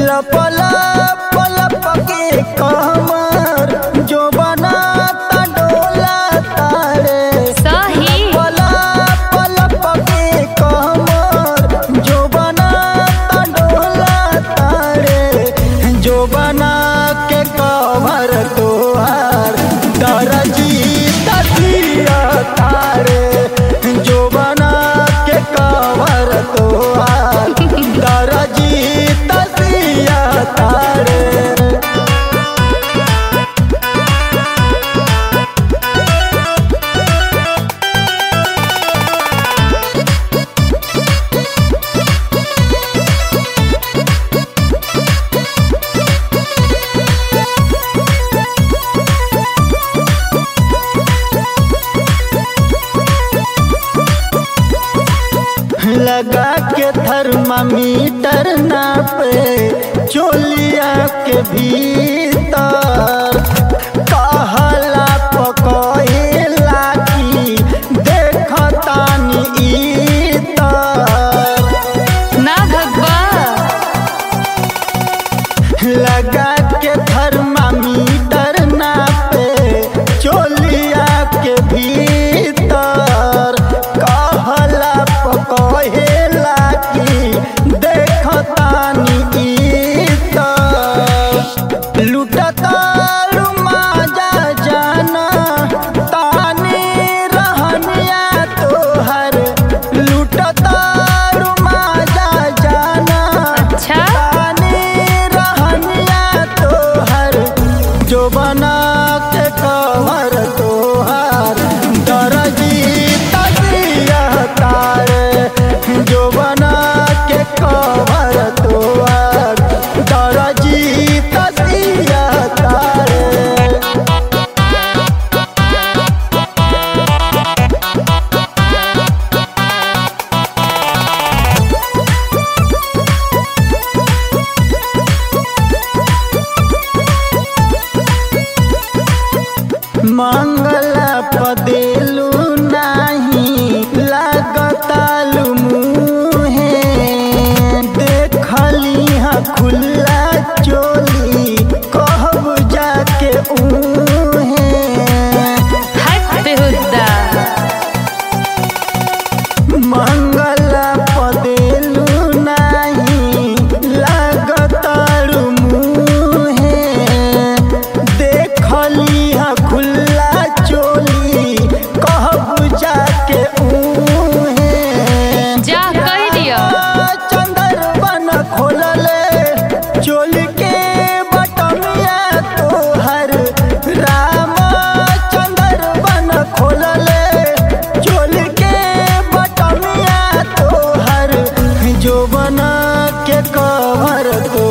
लप लप लप के कमर जो बनाता डोला तारे सही लप लप के कमर जो बनाता डोला तारे जो बना के कमर तोहार दरजी तकिया तारे जो बना के कमर तोहार दरजी तकिया तारे। लगा के थर्मामीटर नापे चोलिया के भीतर कहला पकइला की देखतानी इतर ना भगवा लगा के थर्मामीटर नापे चोलिया के भीतर कहला पकहेला की देखतानी इतर लुटता रुमाजा जाना तानी रहनिया तोहर लुटता रुमाजा जाना अच्छा तानी रहनिया तोहर जो बना के कमर तोहार दरजी तकिया तारे जो बना के कमर तोहार दरजी तकिया तारे। मंगला पदेलू नाही लागतालू मुहे देखली हाँ खुला चोली कहब जाके उहे हट बेहुदा मंगला पदेलू नाही लागतालू मुहे देखली हाँ खुला चोली कहब जाके उहे जा कह दिया चंदर बन खोलले चोली के बटमिया तोहर राम चंदर बन खोलले चोली के बटमिया तोहर जो बना के कमर तो